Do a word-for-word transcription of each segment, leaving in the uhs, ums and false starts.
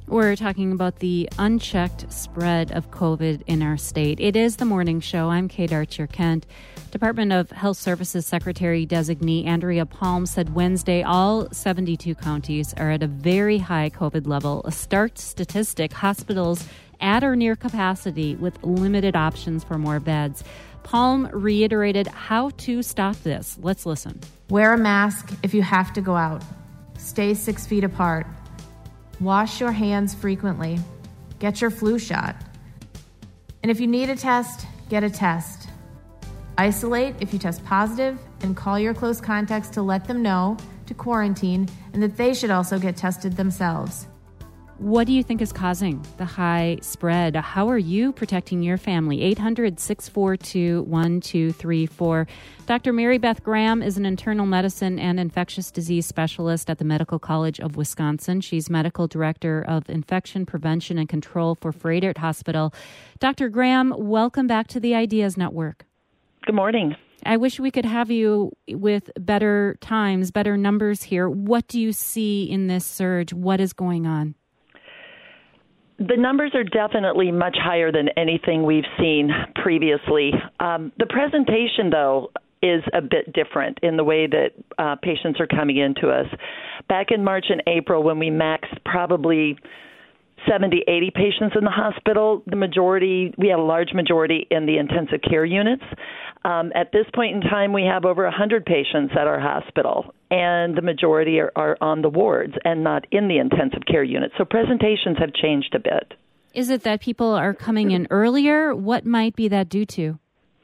We're talking about the unchecked spread of COVID in our state. It is the morning show. I'm Kate Archer-Kent. Department of Health Services Secretary Designee Andrea Palm said Wednesday all seventy-two counties are at a very high COVID level, a stark statistic. Hospitals at or near capacity with limited options for more beds. Palm reiterated how to stop this. Let's listen. Wear a mask if you have to go out. Stay six feet apart. Wash your hands frequently. Get your flu shot. And if you need a test, get a test. Isolate if you test positive and call your close contacts to let them know to quarantine and that they should also get tested themselves. What do you think is causing the high spread? How are you protecting your family? eight hundred, six four two, one two three four. Doctor Mary Beth Graham is an internal medicine and infectious disease specialist at the Medical College of Wisconsin. She's medical director of infection prevention and control for Froedtert Hospital. Doctor Graham, welcome back to the Ideas Network. Good morning. I wish we could have you with better times, better numbers here. What do you see in this surge? What is going on? The numbers are definitely much higher than anything we've seen previously. Um, the presentation, though, is a bit different in the way that uh, patients are coming into us. Back in March and April, when we maxed probably seventy, eighty patients in the hospital, the majority, we had a large majority in the intensive care units. Um, at this point in time, we have over one hundred patients at our hospital, and the majority are, are on the wards and not in the intensive care units. So presentations have changed a bit. Is it that people are coming in earlier? What might be that due to?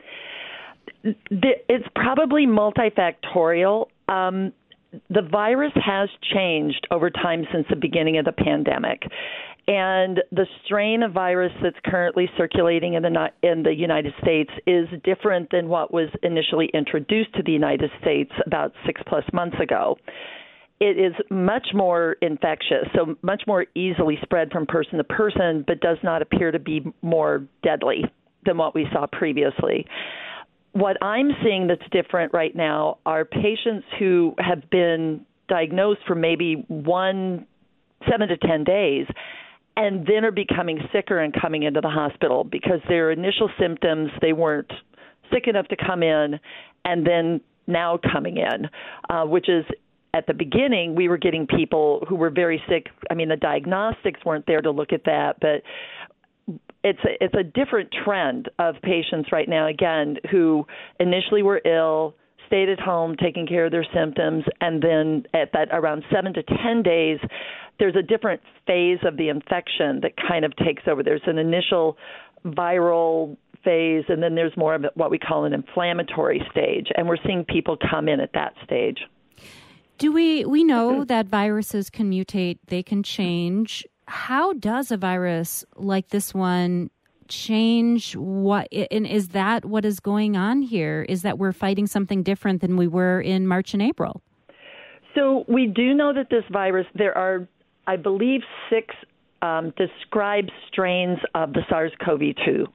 It's probably multifactorial. Um, the virus has changed over time since the beginning of the pandemic. And the strain of virus that's currently circulating in the in the United States is different than what was initially introduced to the United States about six plus months ago. It is much more infectious, so much more easily spread from person to person, but does not appear to be more deadly than what we saw previously. What I'm seeing that's different right now are patients who have been diagnosed for maybe one, seven to ten days, and then are becoming sicker and coming into the hospital because their initial symptoms, they weren't sick enough to come in, and then now coming in, uh, which is at the beginning, we were getting people who were very sick. I mean, the diagnostics weren't there to look at that, but it's a, it's a different trend of patients right now, again, who initially were ill, stayed at home taking care of their symptoms, and then at that around seven to ten days, there's a different phase of the infection that kind of takes over. There's an initial viral phase, and then there's more of what we call an inflammatory stage, and we're seeing people come in at that stage. Do we we know that viruses can mutate, they can change. How does a virus like this one change what, and is that what is going on here? Is that we're fighting something different than we were in March and April? So we do know that this virus, there are, I believe, six um, described strains of the SARS-C o V two.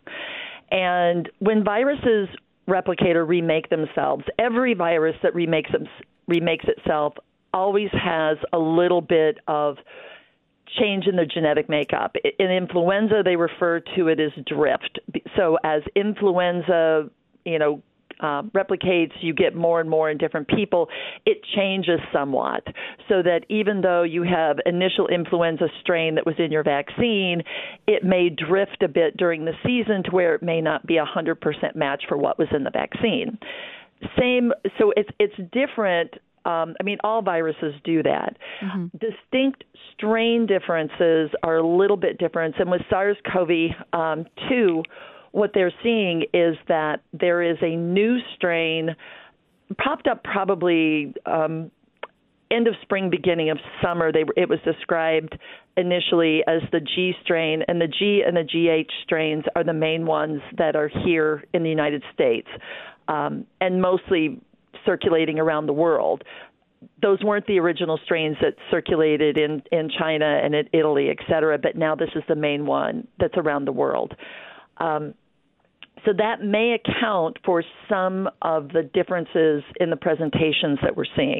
And when viruses replicate or remake themselves, every virus that remakes, them, remakes itself always has a little bit of change in their genetic makeup. In influenza, they refer to it as drift. So as influenza, you know, uh, replicates, you get more and more in different people, it changes somewhat. So that even though you have initial influenza strain that was in your vaccine, it may drift a bit during the season to where it may not be a one hundred percent match for what was in the vaccine. Same, so it's it's different. Um, I mean, all viruses do that. Mm-hmm. Distinct strain differences are a little bit different. And with SARS-C o V two, what they're seeing is that there is a new strain popped up probably um, end of spring, beginning of summer. They, it was described initially as the G strain, and the G and the G H strains are the main ones that are here in the United States, um, and mostly circulating around the world. Those weren't the original strains that circulated in, in China and in Italy, et cetera, but now this is the main one that's around the world. Um, so that may account for some of the differences in the presentations that we're seeing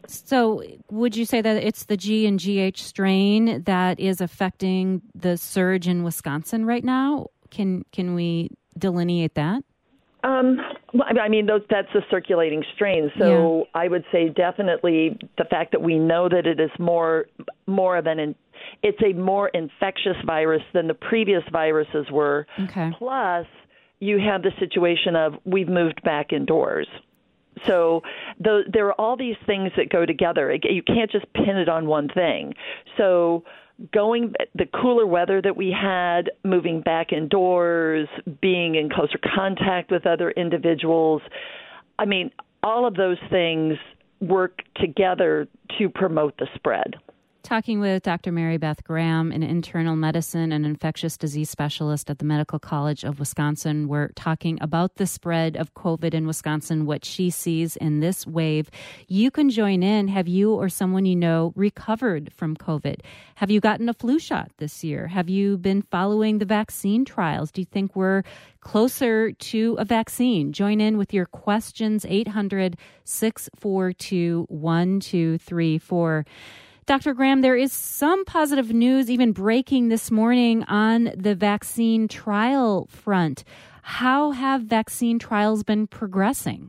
So would you say that it's the G and G H strain that is affecting the surge in Wisconsin right now? Can can we delineate that? Um, well, I mean, those, that's a circulating strain. So yeah. I would say definitely the fact that we know that it is more more of an in, it's a more infectious virus than the previous viruses were. Okay. Plus, you have the situation of we've moved back indoors. So the, there are all these things that go together. You can't just pin it on one thing. So going the cooler weather that we had, moving back indoors, being in closer contact with other individuals, I mean, all of those things work together to promote the spread. Talking with Doctor Mary Beth Graham, an internal medicine and infectious disease specialist at the Medical College of Wisconsin. We're talking about the spread of COVID in Wisconsin, what she sees in this wave. You can join in. Have you or someone you know recovered from COVID? Have you gotten a flu shot this year? Have you been following the vaccine trials? Do you think we're closer to a vaccine? Join in with your questions, eight hundred, six four two, one two three four. Doctor Graham, there is some positive news even breaking this morning on the vaccine trial front. How have vaccine trials been progressing?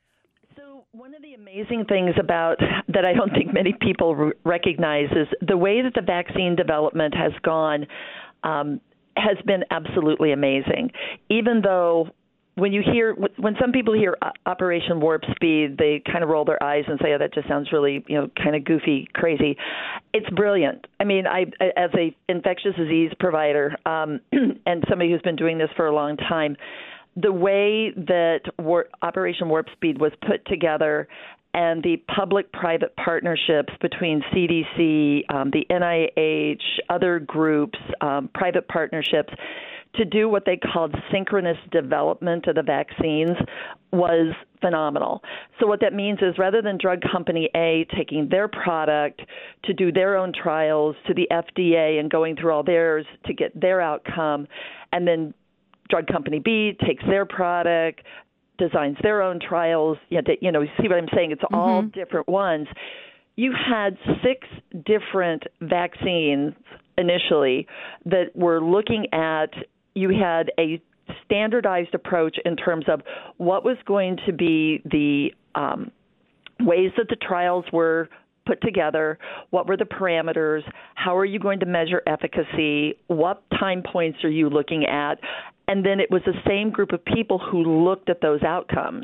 So one of the amazing things about that I don't think many people r- recognize is the way that the vaccine development has gone um, has been absolutely amazing. Even though when you hear, when some people hear Operation Warp Speed, they kind of roll their eyes and say, oh, that just sounds really, you know, kind of goofy, crazy. It's brilliant. I mean, I, as a infectious disease provider um, and somebody who's been doing this for a long time, the way that War- Operation Warp Speed was put together and the public-private partnerships between C D C, um, the N I H, other groups, um, private partnerships, to do what they called synchronous development of the vaccines was phenomenal. So what that means is rather than drug company A taking their product to do their own trials to the F D A and going through all theirs to get their outcome, and then drug company B takes their product, designs their own trials, you know, you know, see what I'm saying? It's mm-hmm. all different ones. You had six different vaccines initially that were looking at, you had a standardized approach in terms of what was going to be the um, ways that the trials were put together, what were the parameters, how are you going to measure efficacy, what time points are you looking at, and then it was the same group of people who looked at those outcomes.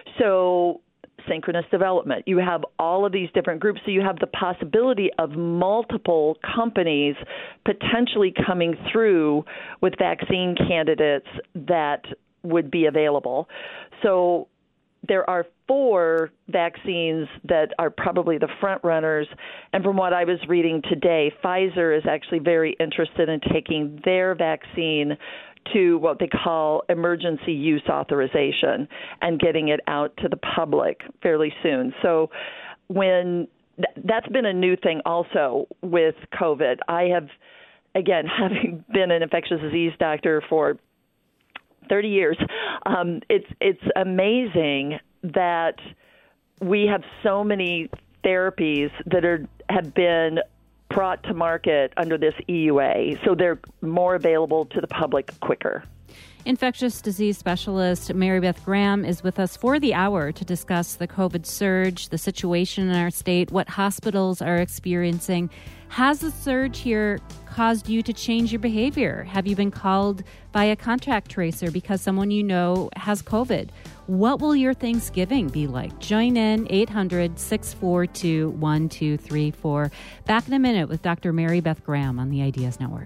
So synchronous development. You have all of these different groups, so you have the possibility of multiple companies potentially coming through with vaccine candidates that would be available. So there are four vaccines that are probably the front runners, and from what I was reading today, Pfizer is actually very interested in taking their vaccine to what they call emergency use authorization and getting it out to the public fairly soon. So when th- that's been a new thing also with COVID. I have, again, having been an infectious disease doctor for thirty years, um, it's it's amazing that we have so many therapies that are have been brought to market under this E U A, so they're more available to the public quicker. Infectious disease specialist Mary Beth Graham is with us for the hour to discuss the COVID surge, the situation in our state, what hospitals are experiencing. Has the surge here caused you to change your behavior? Have you been called by a contact tracer because someone you know has COVID? What will your Thanksgiving be like? Join in, eight hundred, six four two, one two three four. Back in a minute with Doctor Mary Beth Graham on the Ideas Network.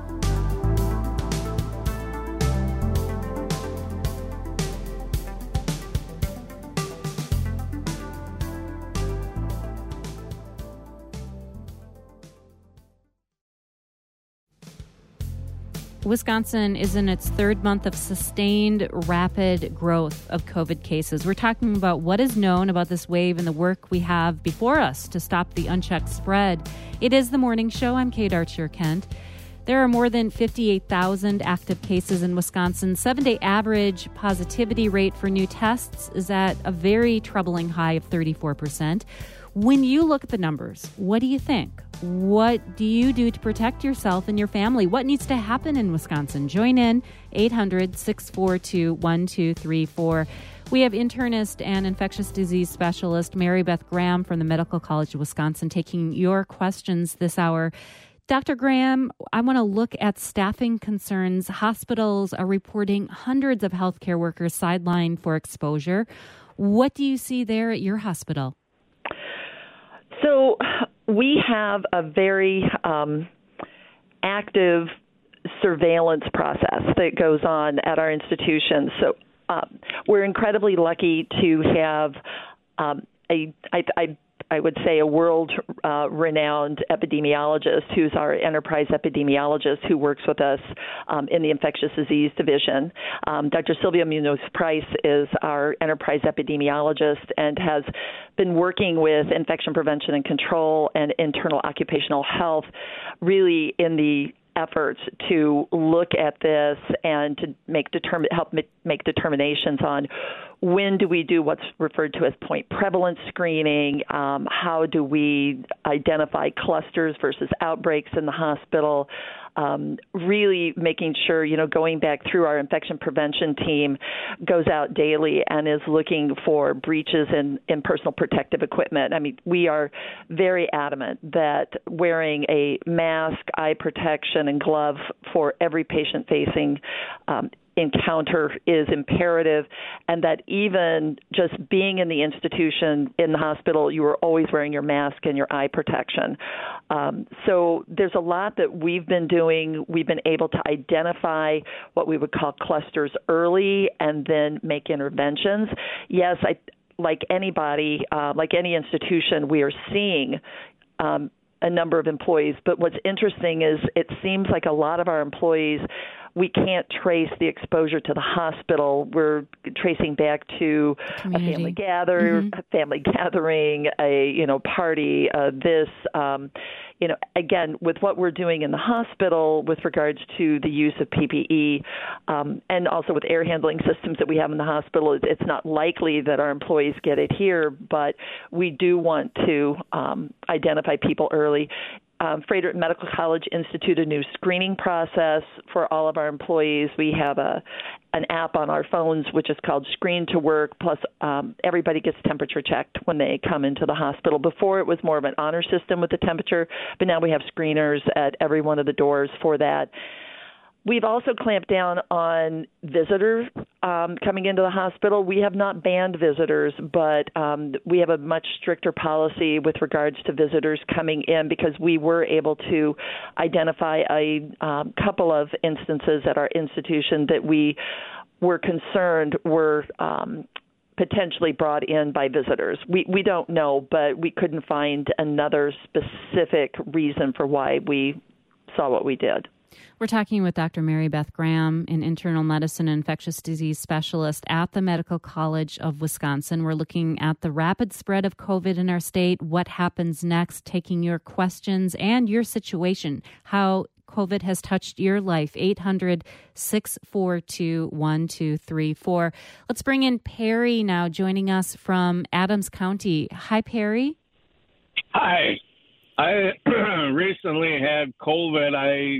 Wisconsin is in its third month of sustained rapid growth of COVID cases. We're talking about what is known about this wave and the work we have before us to stop the unchecked spread. It is The Morning Show. I'm Kate Archer-Kent. There are more than fifty-eight thousand active cases in Wisconsin. Seven-day average positivity rate for new tests is at a very troubling high of thirty-four percent. When you look at the numbers, what do you think? What do you do to protect yourself and your family? What needs to happen in Wisconsin? Join in, eight hundred, six four two, one two three four. We have internist and infectious disease specialist Mary Beth Graham from the Medical College of Wisconsin taking your questions this hour. Doctor Graham, I want to look at staffing concerns. Hospitals are reporting hundreds of healthcare workers sidelined for exposure. What do you see there at your hospital? So we have a very um, active surveillance process that goes on at our institution. So um, we're incredibly lucky to have um, a, I, I, I would say, a world-renowned uh, epidemiologist who's our enterprise epidemiologist who works with us um, in the infectious disease division. Um, Doctor Sylvia Munoz-Price is our enterprise epidemiologist and has been working with infection prevention and control and internal occupational health really in the efforts to look at this and to make determine help make determinations on when do we do what's referred to as point prevalence screening, um, how do we identify clusters versus outbreaks in the hospital, um, really making sure, you know, going back through our infection prevention team goes out daily and is looking for breaches in, in personal protective equipment. I mean, we are very adamant that wearing a mask, eye protection, and glove for every patient-facing um, encounter is imperative, and that even just being in the institution, in the hospital, you are always wearing your mask and your eye protection. Um, so there's a lot that we've been doing. We've been able to identify what we would call clusters early and then make interventions. Yes, I, like anybody, uh, like any institution, we are seeing um, a number of employees. But what's interesting is it seems like a lot of our employees, we can't trace the exposure to the hospital. We're tracing back to Community. a family gather, mm-hmm. a family gathering, a you know party. Uh, this, um, you know, again with what we're doing in the hospital with regards to the use of P P E, um, and also with air handling systems that we have in the hospital. It's not likely that our employees get it here, but we do want to um, identify people early. Um, Frederick Medical College instituted a new screening process for all of our employees. We have a an app on our phones which is called Screen to Work, plus um, everybody gets temperature checked when they come into the hospital. Before it was more of an honor system with the temperature, but now we have screeners at every one of the doors for that. We've also clamped down on visitors um, coming into the hospital. We have not banned visitors, but um, we have a much stricter policy with regards to visitors coming in because we were able to identify a um, couple of instances at our institution that we were concerned were um, potentially brought in by visitors. We we don't know, but we couldn't find another specific reason for why we saw what we did. We're talking with Doctor Mary Beth Graham, an internal medicine and infectious disease specialist at the Medical College of Wisconsin. We're looking at the rapid spread of COVID in our state, what happens next, taking your questions and your situation, how COVID has touched your life. eight hundred, six four two, one two three four. Let's bring in Perry now, joining us from Adams County. Hi, Perry. Hi. I recently had COVID. I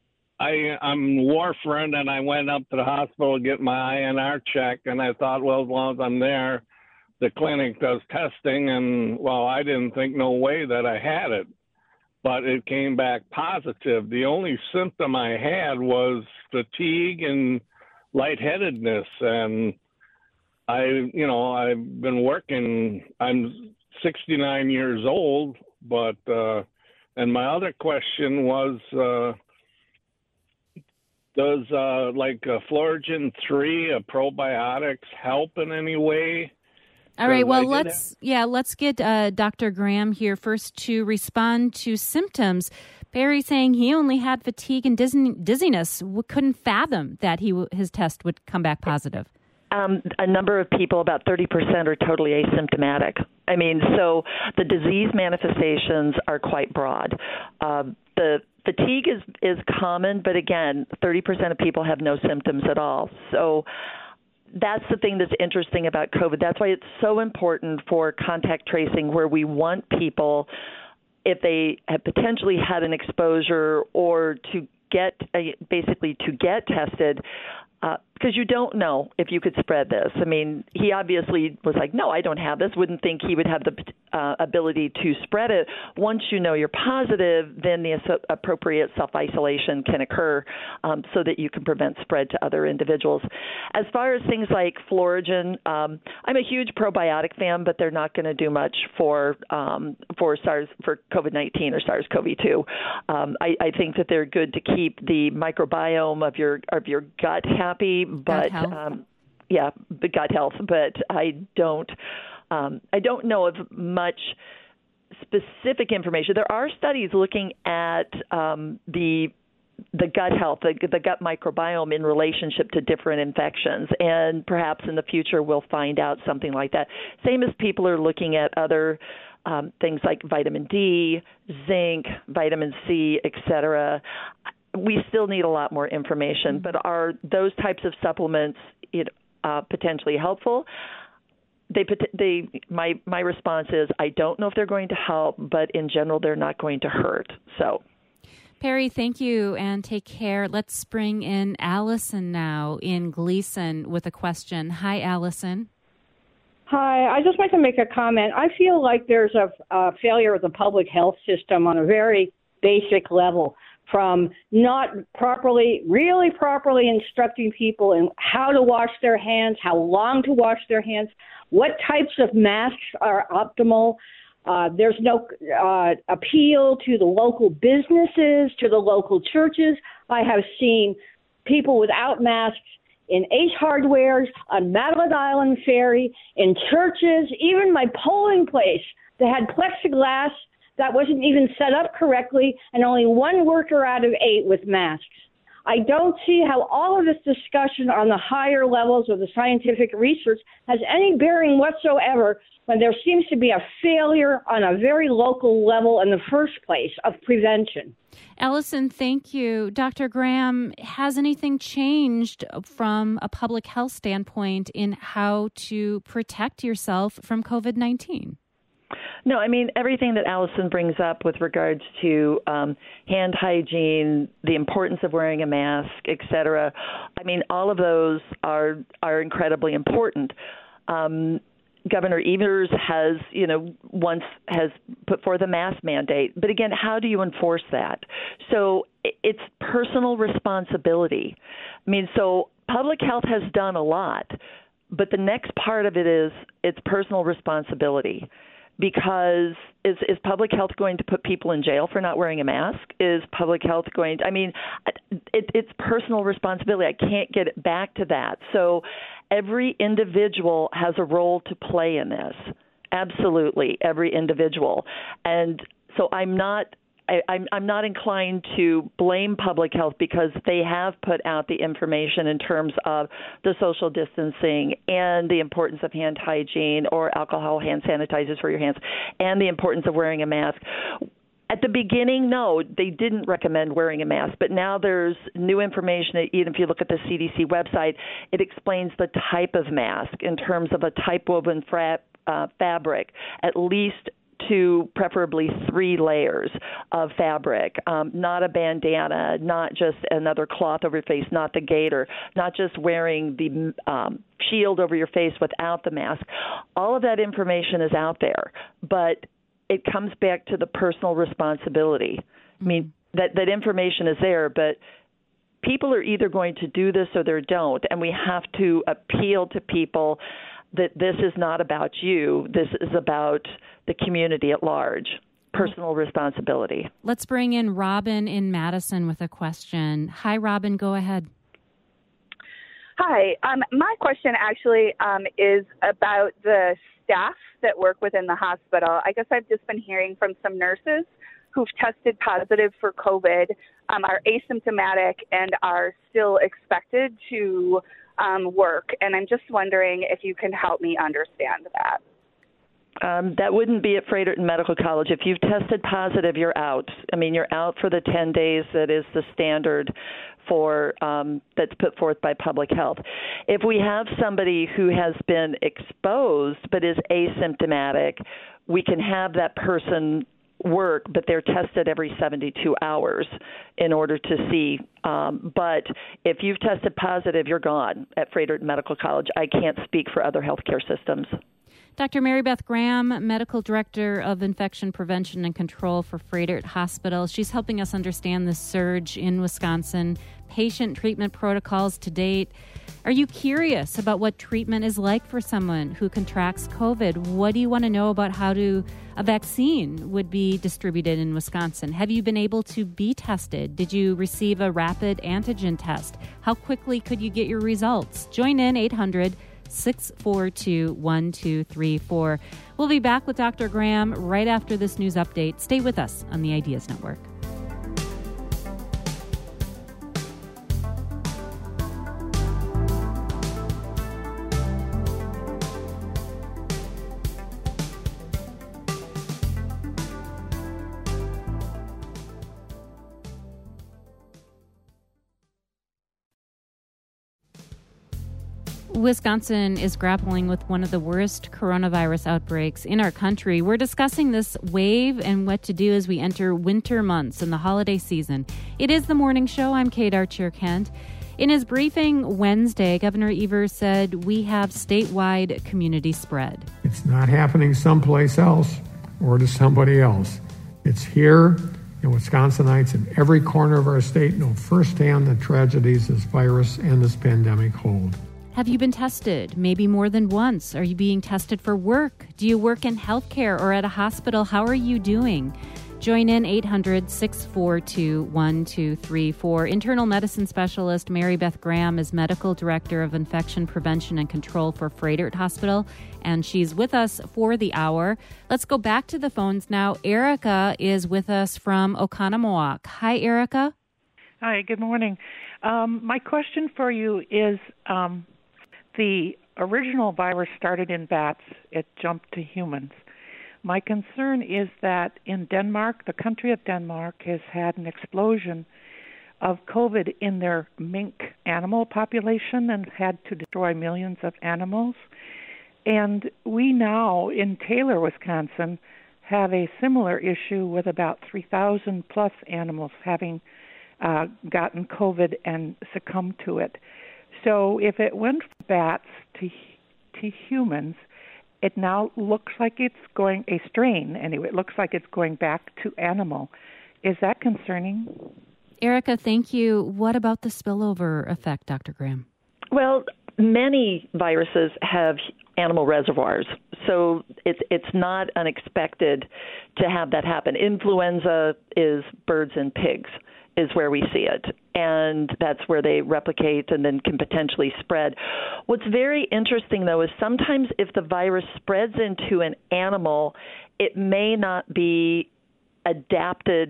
I, I'm warfarin, and I went up to the hospital to get my I N R check, and I thought, well, as long as I'm there, the clinic does testing, and, well, I didn't think no way that I had it, but it came back positive. The only symptom I had was fatigue and lightheadedness, and I, you know, I've been working, I'm sixty-nine years old, but, uh, and my other question was, uh, Does uh, like uh, Fluorogen three, uh, probiotics, help in any way? All right. Well, let's have... yeah, let's get uh, Doctor Graham here first to respond to symptoms. Barry saying he only had fatigue and dizziness. We couldn't fathom that he his test would come back positive. Um, a number of people, about thirty percent, are totally asymptomatic. I mean, so the disease manifestations are quite broad. Uh, the Fatigue is, is common, but again, thirty percent of people have no symptoms at all. So that's the thing that's interesting about COVID. That's why it's so important for contact tracing, where we want people, if they have potentially had an exposure or to get uh, basically to get tested, uh, because you don't know if you could spread this. I mean, he obviously was like, no, I don't have this. Wouldn't think he would have the uh, ability to spread it. Once you know you're positive, then the appropriate self-isolation can occur um, so that you can prevent spread to other individuals. As far as things like Florigen, um, I'm a huge probiotic fan, but they're not going to do much for um, for SARS, for COVID nineteen or SARS-C o V two. Um, I, I think that they're good to keep the microbiome of your of your gut happy. But um, yeah, the gut health. But I don't, um, I don't know of much specific information. There are studies looking at um, the the gut health, the, the gut microbiome in relationship to different infections, and perhaps in the future we'll find out something like that. Same as people are looking at other um, things like vitamin D, zinc, vitamin C, et cetera. We still need a lot more information, but are those types of supplements it, uh, potentially helpful? They, they, my, my response is I don't know if they're going to help, but in general, they're not going to hurt. So, Perry, thank you and take care. Let's bring in Allison now in Gleason with a question. Hi, Allison. Hi, I just like to make a comment. I feel like there's a, a failure of the public health system on a very basic level, from not properly, really properly instructing people in how to wash their hands, how long to wash their hands, what types of masks are optimal. Uh, there's no uh, appeal to the local businesses, to the local churches. I have seen people without masks in Ace Hardware's, on Madeline Island Ferry, in churches, even my polling place. They had plexiglass that wasn't even set up correctly, and only one worker out of eight with masks. I don't see how all of this discussion on the higher levels of the scientific research has any bearing whatsoever when there seems to be a failure on a very local level in the first place of prevention. Allison, thank you. Doctor Graham, has anything changed from a public health standpoint in how to protect yourself from COVID nineteen? No, I mean, everything that Allison brings up with regards to um, hand hygiene, the importance of wearing a mask, et cetera, I mean, all of those are are incredibly important. Um, Governor Evers has, you know, once has put forth a mask mandate. But again, how do you enforce that? So it's personal responsibility. I mean, so public health has done a lot, but the next part of it is it's personal responsibility. Because is is public health going to put people in jail for not wearing a mask? Is public health going to, I mean, it, it's personal responsibility. I can't get it back to that. So every individual has a role to play in this. Absolutely, every individual. And so I'm not I, I'm, I'm not inclined to blame public health because they have put out the information in terms of the social distancing and the importance of hand hygiene or alcohol hand sanitizers for your hands and the importance of wearing a mask. At the beginning, no, they didn't recommend wearing a mask, but now there's new information. Even if you look at the C D C website, it explains the type of mask in terms of a type woven fra- uh, fabric, at least to preferably three layers of fabric, um, not a bandana, not just another cloth over your face, not the gaiter, not just wearing the um, shield over your face without the mask. All of that information is out there, but it comes back to the personal responsibility. I mean, that, that information is there, but people are either going to do this or they don't, and we have to appeal to people that this is not about you. This is about the community at large. Personal responsibility. Let's bring in Robin in Madison with a question. Hi, Robin. Go ahead. Hi. Um, my question actually um, is about the staff that work within the hospital. I guess I've just been hearing from some nurses who've tested positive for COVID, um, are asymptomatic, and are still expected to um, work. And I'm just wondering if you can help me understand that. Um, that wouldn't be at Fredericton Medical College. If you've tested positive, you're out. I mean, you're out for the ten days that is the standard for um, that's put forth by public health. If we have somebody who has been exposed but is asymptomatic, we can have that person work, but they're tested every seventy-two hours in order to see. Um, but if you've tested positive, you're gone at Fredericton Medical College. I can't speak for other healthcare systems. Doctor Mary Beth Graham, Medical Director of Infection Prevention and Control for Froedtert Hospital. She's helping us understand the surge in Wisconsin, patient treatment protocols to date. Are you curious about what treatment is like for someone who contracts COVID? What do you want to know about how to a vaccine would be distributed in Wisconsin? Have you been able to be tested? Did you receive a rapid antigen test? How quickly could you get your results? Join in eight hundred, six four two, one two three four. We'll be back with Doctor Graham right after this news update. Stay with us on the Ideas Network. Wisconsin is grappling with one of the worst coronavirus outbreaks in our country. We're discussing this wave and what to do as we enter winter months and the holiday season. It is the morning show. I'm Kate Archer-Kent. In his briefing Wednesday, Governor Evers said we have statewide community spread. It's not happening someplace else or to somebody else. It's here, and Wisconsinites in every corner of our state know firsthand the tragedies this virus and this pandemic hold. Have you been tested? Maybe more than once. Are you being tested for work? Do you work in healthcare or at a hospital? How are you doing? Join in eight hundred, six four two, one two three four. Internal medicine specialist Mary Beth Graham is medical director of infection prevention and control for Froedtert Hospital, and she's with us for the hour. Let's go back to the phones now. Erica is with us from Oconomowoc. Hi, Erica. Hi, good morning. Um, my question for you is, um, the original virus started in bats. It jumped to humans. My concern is that in Denmark, the country of Denmark has had an explosion of COVID in their mink animal population and had to destroy millions of animals. And we now, in Taylor, Wisconsin, have a similar issue with about three thousand plus animals having uh, gotten COVID and succumbed to it. So if it went from bats to to humans, it now looks like it's going, a strain anyway, it looks like it's going back to animal. Is that concerning? Erica, thank you. What about the spillover effect, Doctor Graham? Well, many viruses have animal reservoirs, so it's it's not unexpected to have that happen. Influenza is birds and pigs, is where we see it, and that's where they replicate and then can potentially spread. What's very interesting, though, is sometimes if the virus spreads into an animal, it may not be adapted.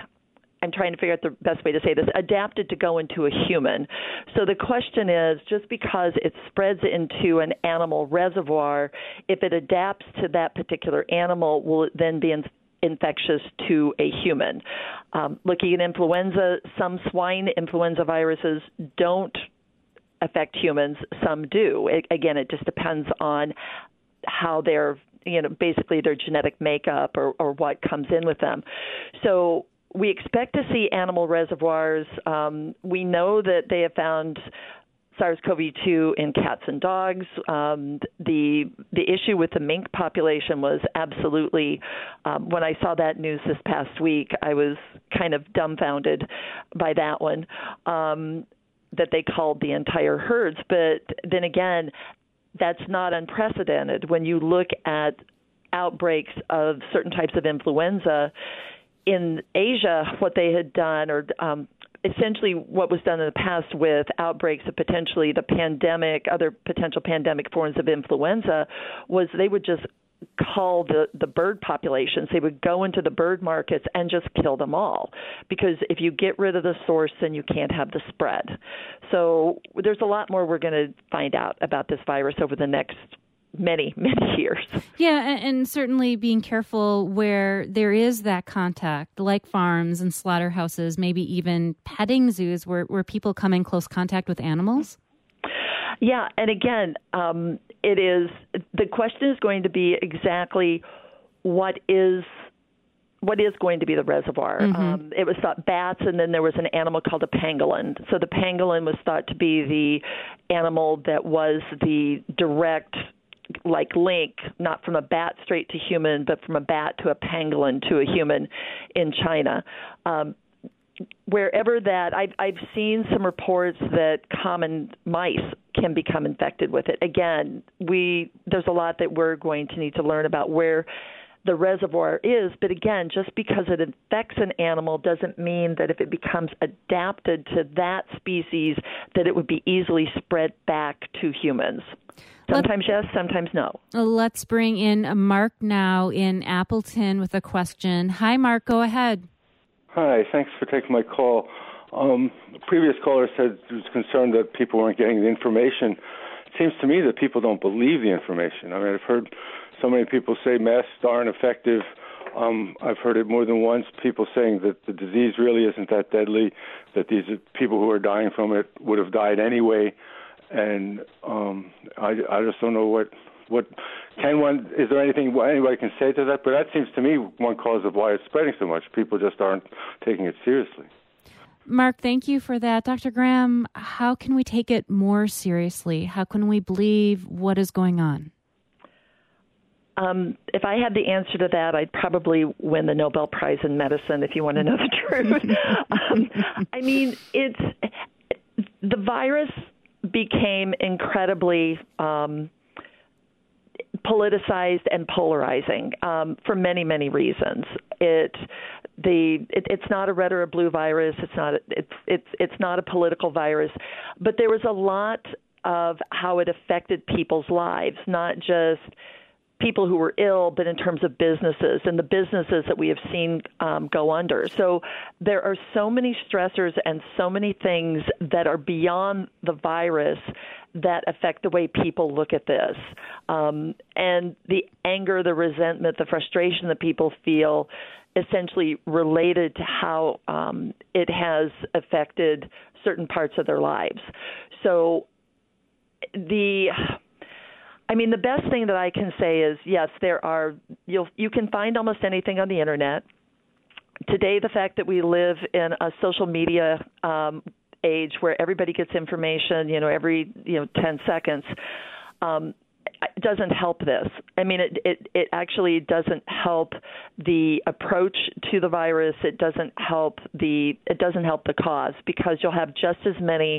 I'm trying to figure out the best way to say this, adapted to go into a human. So the question is, just because it spreads into an animal reservoir, if it adapts to that particular animal, will it then be in, infectious to a human? Um, looking at influenza, some swine influenza viruses don't affect humans, some do. It, again, it just depends on how they're, you know, basically their genetic makeup or, or what comes in with them. So we expect to see animal reservoirs. Um, we know that they have found SARS-C o V two in cats and dogs. Um, the the issue with the mink population was absolutely, um, when I saw that news this past week, I was kind of dumbfounded by that one, um, that they called the entire herds. But then again, that's not unprecedented. When you look at outbreaks of certain types of influenza, in Asia, what they had done, or um, essentially what was done in the past with outbreaks of potentially the pandemic, other potential pandemic forms of influenza, was they would just call the, the bird populations. They would go into the bird markets and just kill them all. Because if you get rid of the source, then you can't have the spread. So there's a lot more we're going to find out about this virus over the next many, many years. Yeah, and, and certainly being careful where there is that contact, like farms and slaughterhouses, maybe even petting zoos where, where people come in close contact with animals. Yeah, and again, um, it is the question is going to be exactly what is what is going to be the reservoir. Mm-hmm. Um, it was thought bats, and then there was an animal called a pangolin. So the pangolin was thought to be the animal that was the direct, like, link, not from a bat straight to human, but from a bat to a pangolin to a human in China. Um, wherever that, I've, I've seen some reports that common mice can become infected with it. Again, we there's a lot that we're going to need to learn about where the reservoir is, but again, just because it infects an animal doesn't mean that if it becomes adapted to that species, that it would be easily spread back to humans. Sometimes yes, sometimes no. Let's bring in Mark now in Appleton with a question. Hi, Mark, go ahead. Hi, thanks for taking my call. Um, the previous caller said he was concerned that people weren't getting the information. It seems to me that people don't believe the information. I mean, I've heard so many people say masks aren't effective. Um, I've heard it more than once, people saying that the disease really isn't that deadly, that these people who are dying from it would have died anyway. And um, I, I just don't know what, what can one, is there anything anybody can say to that? But that seems to me one cause of why it's spreading so much. People just aren't taking it seriously. Mark, thank you for that. Doctor Graham, how can we take it more seriously? How can we believe what is going on? Um, if I had the answer to that, I'd probably win the Nobel Prize in medicine, if you want to know the truth. um, I mean, it's the virus became incredibly um, politicized and polarizing um, for many, many reasons. It the it, it's not a red or a blue virus. It's not a, it's it's it's not a political virus, but there was a lot of how it affected people's lives, not just people who were ill, but in terms of businesses and the businesses that we have seen um, go under. So there are so many stressors and so many things that are beyond the virus that affect the way people look at this. Um, and the anger, the resentment, the frustration that people feel essentially related to how um, it has affected certain parts of their lives. So the... I mean, the best thing that I can say is, yes, there are, you'll, you can find almost anything on the internet. Today, the fact that we live in a social media um, age where everybody gets information, you know, every, you know, ten seconds, um, it doesn't help this. I mean, it, it, it actually doesn't help the approach to the virus. It doesn't help the, it doesn't help the cause, because you'll have just as many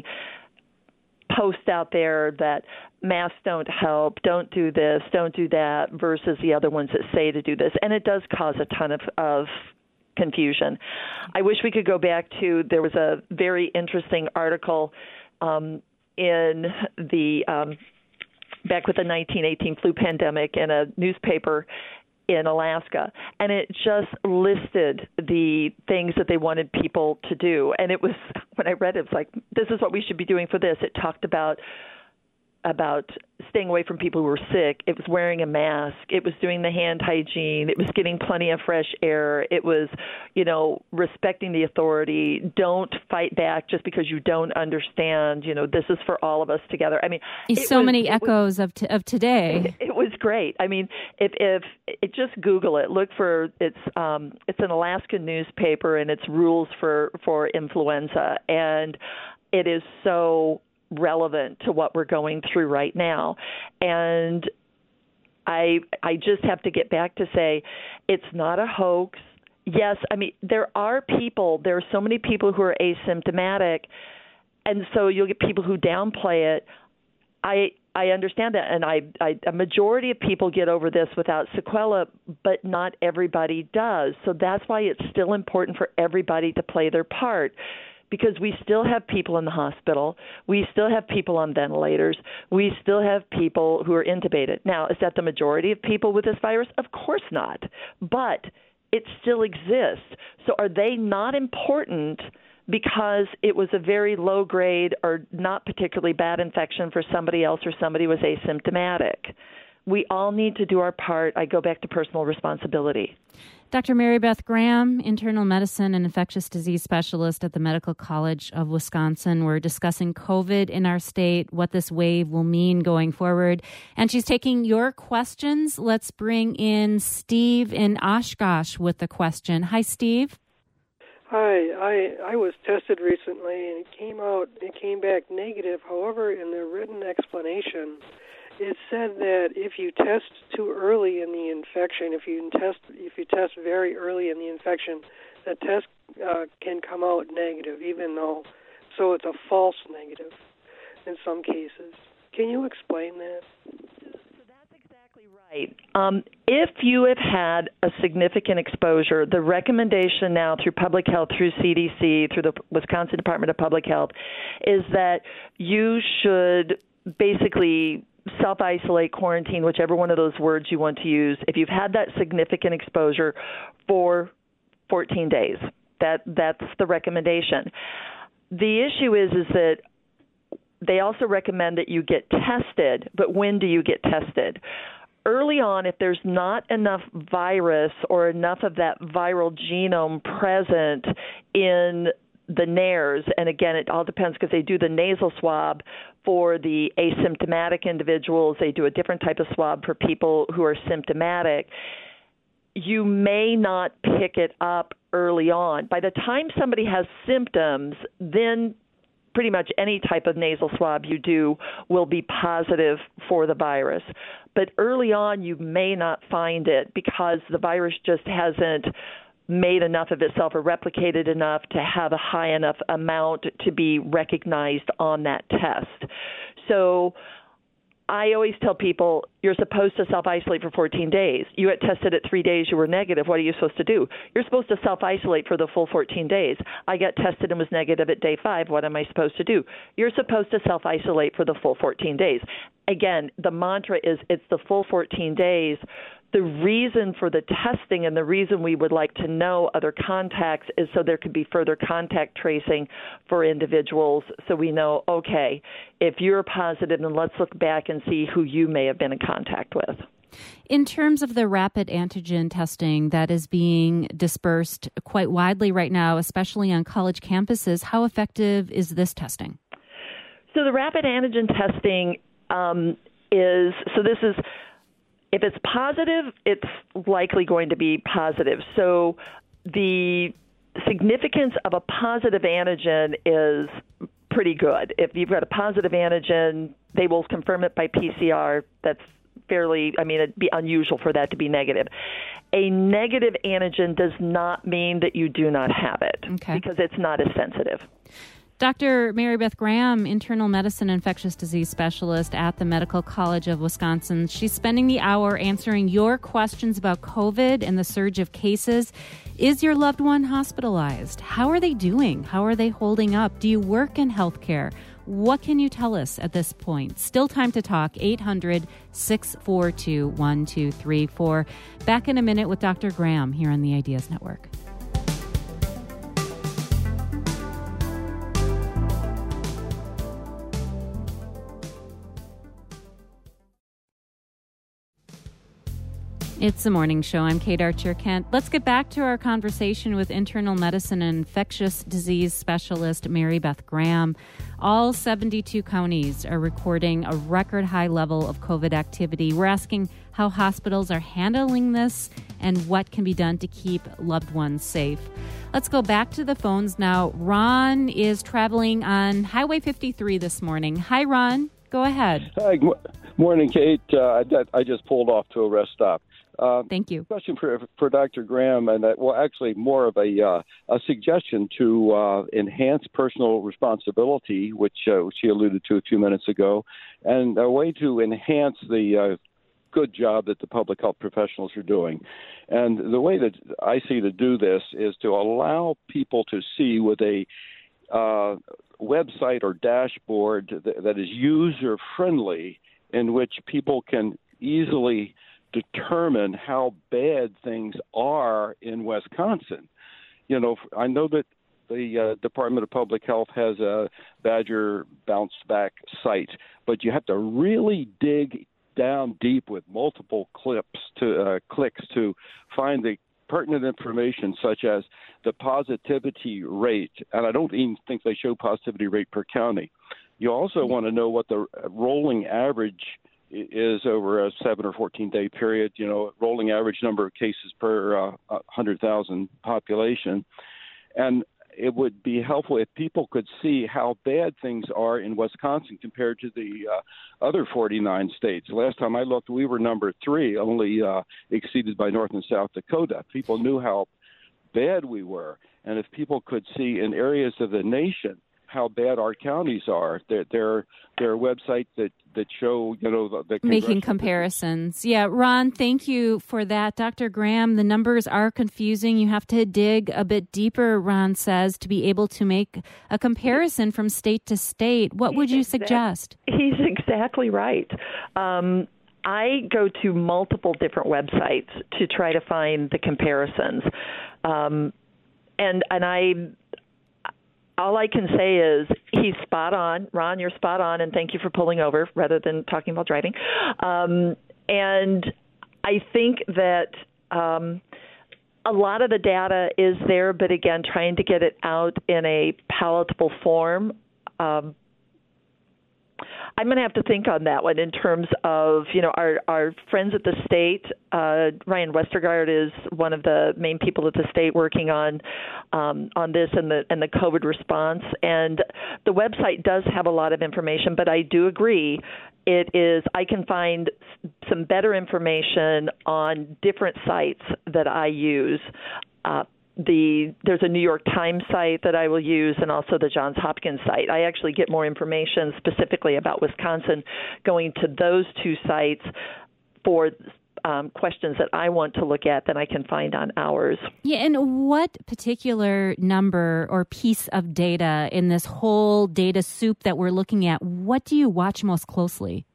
posts out there that masks don't help, don't do this, don't do that, versus the other ones that say to do this. And it does cause a ton of, of confusion. I wish we could go back to, there was a very interesting article um, in the, um, back with the nineteen eighteen flu pandemic in a newspaper in Alaska, and it just listed the things that they wanted people to do. And it was, when I read it, it was like, this is what we should be doing for this. It talked about about staying away from people who were sick. It was wearing a mask. It was doing the hand hygiene. It was getting plenty of fresh air. It was, you know, respecting the authority. Don't fight back just because you don't understand. You know, this is for all of us together. I mean, so was, many it echoes was, of t- of today. It, it was great. I mean, if if it, just Google it, look for it's um it's an Alaskan newspaper, and it's rules for for influenza, and it is so relevant to what we're going through right now. And I I just have to get back to say, it's not a hoax. Yes, I mean, there are people, there are so many people who are asymptomatic, and so you'll get people who downplay it. I I understand that, and I, I a majority of people get over this without sequela, but not everybody does. So that's why it's still important for everybody to play their part. Because we still have people in the hospital. We still have people on ventilators. We still have people who are intubated. Now, is that the majority of people with this virus? Of course not. But it still exists. So are they not important because it was a very low grade or not particularly bad infection for somebody else, or somebody was asymptomatic? we all need to do our part. I go back to personal responsibility. Doctor Mary Beth Graham, internal medicine and infectious disease specialist at the Medical College of Wisconsin. We're discussing COVID in our state, what this wave will mean going forward. And she's taking your questions. Let's bring in Steve in Oshkosh with the question. Hi, Steve. Hi, I I was tested recently and it came out, it came back negative. However, in the written explanation, it said that if you test too early in the infection, if you test if you test very early in the infection, the test uh, can come out negative, even though, so it's a false negative in some cases. Can you explain that? Right. Um, if you have had a significant exposure, the recommendation now through public health, through C D C, through the Wisconsin Department of Public Health, is that you should basically self-isolate, quarantine, whichever one of those words you want to use, if you've had that significant exposure for fourteen days. That that's the recommendation. The issue is is that they also recommend that you get tested, but when do you get tested? Early on, if there's not enough virus or enough of that viral genome present in the nares, and again, it all depends because they do the nasal swab for the asymptomatic individuals. They do a different type of swab for people who are symptomatic. You may not pick it up early on. By the time somebody has symptoms, then pretty much any type of nasal swab you do will be positive for the virus. But early on, you may not find it because the virus just hasn't made enough of itself or replicated enough to have a high enough amount to be recognized on that test. So I always tell people you're supposed to self-isolate for fourteen days. You got tested at three days, you were negative. What are you supposed to do? You're supposed to self-isolate for the full fourteen days. I got tested and was negative at day five. What am I supposed to do? You're supposed to self-isolate for the full fourteen days. Again, the mantra is it's the full fourteen days. The reason for the testing and the reason we would like to know other contacts is so there could be further contact tracing for individuals so we know, okay, if you're positive, then let's look back and see who you may have been in contact with. In terms of the rapid antigen testing that is being dispersed quite widely right now, especially on college campuses, how effective is this testing? So the rapid antigen testing um, is, so this is, if it's positive, it's likely going to be positive. So the significance of a positive antigen is pretty good. If you've got a positive antigen, they will confirm it by P C R. That's fairly, I mean, it'd be unusual for that to be negative. A negative antigen does not mean that you do not have it okay. because it's not as sensitive. Doctor Mary Beth Graham, internal medicine infectious disease specialist at the Medical College of Wisconsin. She's spending the hour answering your questions about COVID and the surge of cases. Is your loved one hospitalized? How are they doing? How are they holding up? Do you work in healthcare? What can you tell us at this point? Still time to talk. eight hundred, six four two, one two three four. Back in a minute with Doctor Graham here on the Ideas Network. It's the morning show. I'm Kate Archer-Kent. Let's get back to our conversation with internal medicine and infectious disease specialist Mary Beth Graham. All seventy-two counties are recording a record high level of COVID activity. We're asking how hospitals are handling this and what can be done to keep loved ones safe. Let's go back to the phones now. Ron is traveling on Highway fifty-three this morning. Hi, Ron. Go ahead. Hi. Good morning, Kate. Uh, I, I just pulled off to a rest stop. Uh, Thank you. Question for for Doctor Graham, and uh, well, actually more of a uh, a suggestion to uh, enhance personal responsibility, which uh, she alluded to a few minutes ago, and a way to enhance the uh, good job that the public health professionals are doing. And the way that I see to do this is to allow people to see with a uh, website or dashboard that, that is user friendly, in which people can easily determine how bad things are in Wisconsin. You know, I know that the uh, Department of Public Health has a Badger bounce back site, but you have to really dig down deep with multiple clips to uh, clicks to find the pertinent information, such as the positivity rate. And I don't even think they show positivity rate per county. You also want to know what the rolling average is over a seven or fourteen day period, you know, rolling average number of cases per uh, one hundred thousand population. And it would be helpful if people could see how bad things are in Wisconsin compared to the uh, other forty-nine states. Last time I looked, we were number three, only uh, exceeded by North and South Dakota. People knew how bad we were. And if people could see in areas of the nation how bad our counties are, there there there are websites that, that show, you know, the, the making comparisons. Yeah, Ron, thank you for that. Doctor Graham, the numbers are confusing. You have to dig a bit deeper, Ron says, to be able to make a comparison from state to state. What would you suggest? He's exactly right. Um, I go to multiple different websites to try to find the comparisons. Um, and and I... All I can say is he's spot on. Ron, you're spot on, and thank you for pulling over rather than talking about driving. Um, and I think that um, a lot of the data is there, but again, trying to get it out in a palatable form. Um, I'm going to have to think on that one in terms of, you know, our, our friends at the state. Uh, Ryan Westergaard is one of the main people at the state working on um, on this and the and the COVID response. And the website does have a lot of information, but I do agree. It is, I can find some better information on different sites that I use. Uh, The there's a New York Times site that I will use, and also the Johns Hopkins site. I actually get more information specifically about Wisconsin going to those two sites for um, questions that I want to look at than I can find on ours. Yeah, and what particular number or piece of data in this whole data soup that we're looking at, what do you watch most closely?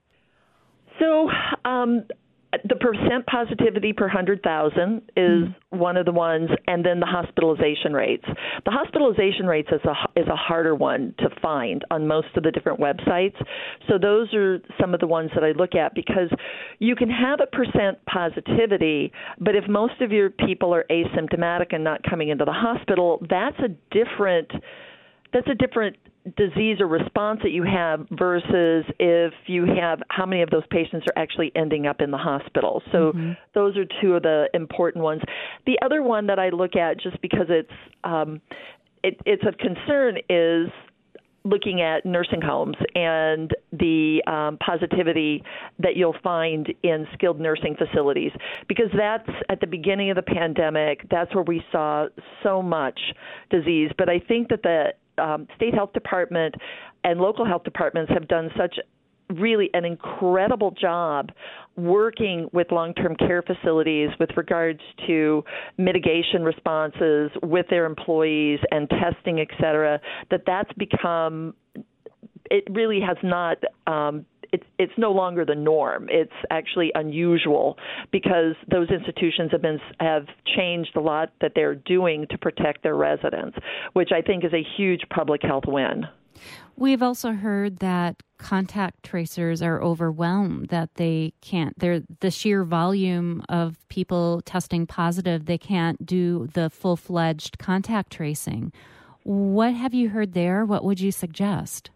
So um, the percent positivity per one hundred thousand is mm. one of the ones, and then the hospitalization rates. The hospitalization rates is a, is a harder one to find on most of the different websites. So those are some of the ones that I look at, because you can have a percent positivity, but if most of your people are asymptomatic and not coming into the hospital, that's a different that's a different disease or response that you have versus if you have how many of those patients are actually ending up in the hospital. So mm-hmm. those are two of the important ones. The other one that I look at, just because it's um, it, it's of concern, is looking at nursing homes and the um, positivity that you'll find in skilled nursing facilities, because that's at the beginning of the pandemic. That's where we saw so much disease. But I think that the Um, state health department and local health departments have done such really an incredible job working with long-term care facilities with regards to mitigation responses with their employees and testing, et cetera, that that's become, it really has not, um, it's, it's no longer the norm. It's actually unusual, because those institutions have been have changed a lot that they're doing to protect their residents, which I think is a huge public health win. We've also heard that contact tracers are overwhelmed, that they can't, they're the sheer volume of people testing positive, they can't do the full-fledged contact tracing. What have you heard there? What would you suggest?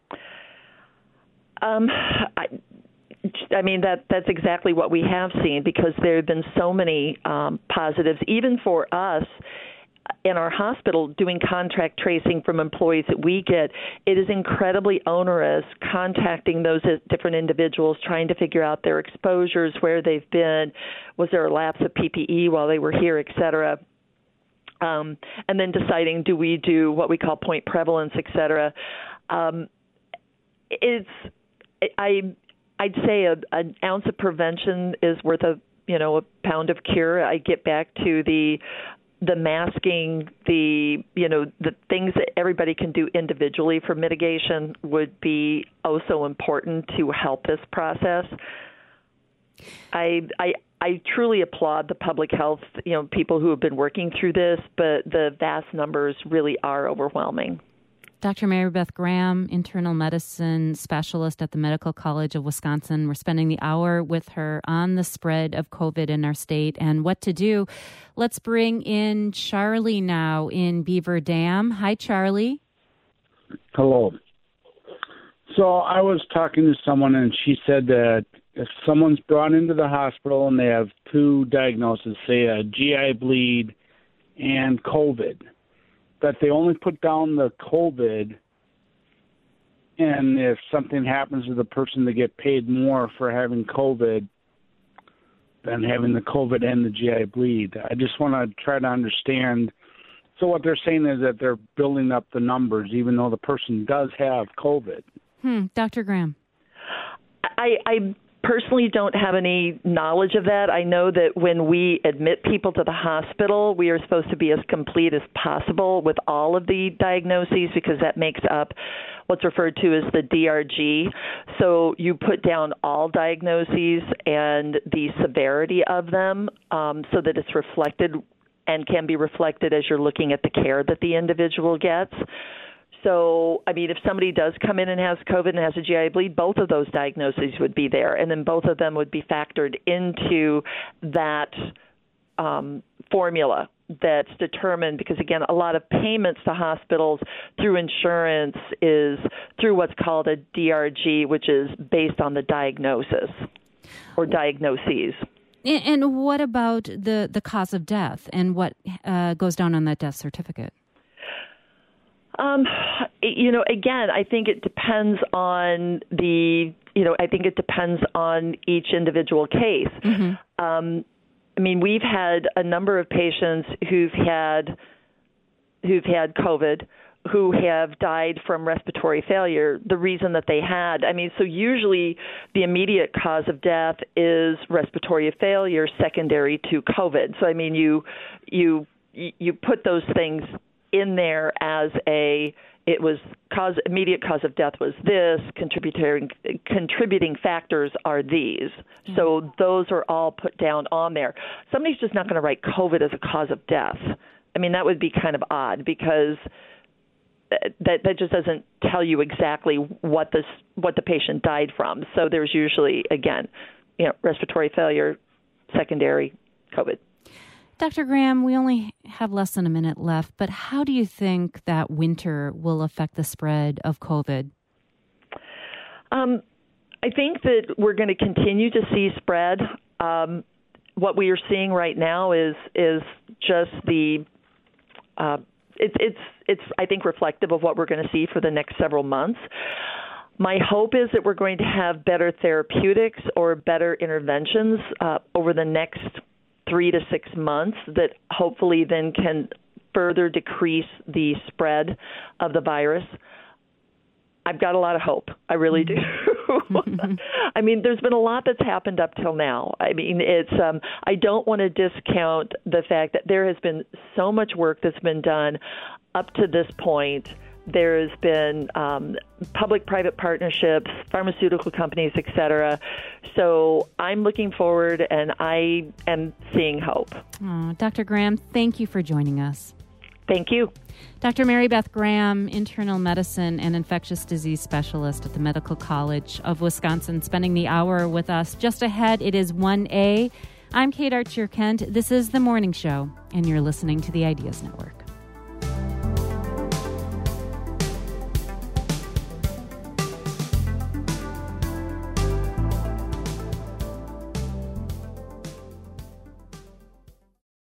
Um, I, I mean, that that's exactly what we have seen, because there have been so many um, positives, even for us in our hospital doing contact tracing from employees that we get. It is incredibly onerous contacting those different individuals, trying to figure out their exposures, where they've been, was there a lapse of P P E while they were here, et cetera. Um, and then deciding, do we do what we call point prevalence, et cetera. Um, it's I, I'd say a, an ounce of prevention is worth a, you know, a pound of cure. I get back to the, the masking, the, you know, the things that everybody can do individually for mitigation would be oh so important to help this process. I, I, I truly applaud the public health, you know, people who have been working through this, but the vast numbers really are overwhelming. Doctor Mary Beth Graham, internal medicine specialist at the Medical College of Wisconsin. We're spending the hour with her on the spread of COVID in our state and what to do. Let's bring in Charlie now in Beaver Dam. Hi, Charlie. Hello. So I was talking to someone and she said that if someone's brought into the hospital and they have two diagnoses, say a G I bleed and COVID, that they only put down the COVID, and if something happens to the person, they get paid more for having COVID than having the COVID and the G I bleed. I just want to try to understand. So what they're saying is that they're building up the numbers, even though the person does have COVID. Hmm. Doctor Graham. I, I personally don't have any knowledge of that. I know that when we admit people to the hospital, we are supposed to be as complete as possible with all of the diagnoses because that makes up what's referred to as the D R G. So you put down all diagnoses and the severity of them um, so that it's reflected and can be reflected as you're looking at the care that the individual gets. So, I mean, if somebody does come in and has COVID and has a G I bleed, both of those diagnoses would be there, and then both of them would be factored into that um, formula that's determined because, again, a lot of payments to hospitals through insurance is through what's called a D R G, which is based on the diagnosis or diagnoses. And what about the, the cause of death and what uh, goes down on that death certificate? Um, you know, again, I think it depends on the, you know, I think it depends on each individual case. Mm-hmm. Um, I mean, we've had a number of patients who've had, who've had COVID, who have died from respiratory failure, the reason that they had. I mean, so usually the immediate cause of death is respiratory failure secondary to COVID. So, I mean, you, you, you put those things in there as a, it was cause, immediate cause of death was this, contributing, contributing factors are these. Mm-hmm. So those are all put down on there. Somebody's just not going to write COVID as a cause of death. I mean, that would be kind of odd because that that just doesn't tell you exactly what this what the patient died from. So there's usually, again, you know, respiratory failure, secondary COVID. Doctor Graham, we only have less than a minute left, but how do you think that winter will affect the spread of COVID? Um, I think that we're going to continue to see spread. Um, what we are seeing right now is is just the uh, it's it's it's I think reflective of what we're going to see for the next several months. My hope is that we're going to have better therapeutics or better interventions uh, over the next three to six months that hopefully then can further decrease the spread of the virus. I've got a lot of hope. I really do. I mean, there's been a lot that's happened up till now. I mean, it's um, I don't want to discount the fact that there has been so much work that's been done up to this point. There's been um, public-private partnerships, pharmaceutical companies, et cetera. So I'm looking forward, and I am seeing hope. Oh, Doctor Graham, thank you for joining us. Thank you. Doctor Mary Beth Graham, internal medicine and infectious disease specialist at the Medical College of Wisconsin, spending the hour with us. Just ahead, it is one A. I'm Kate Archer-Kent. This is The Morning Show, and you're listening to the Ideas Network.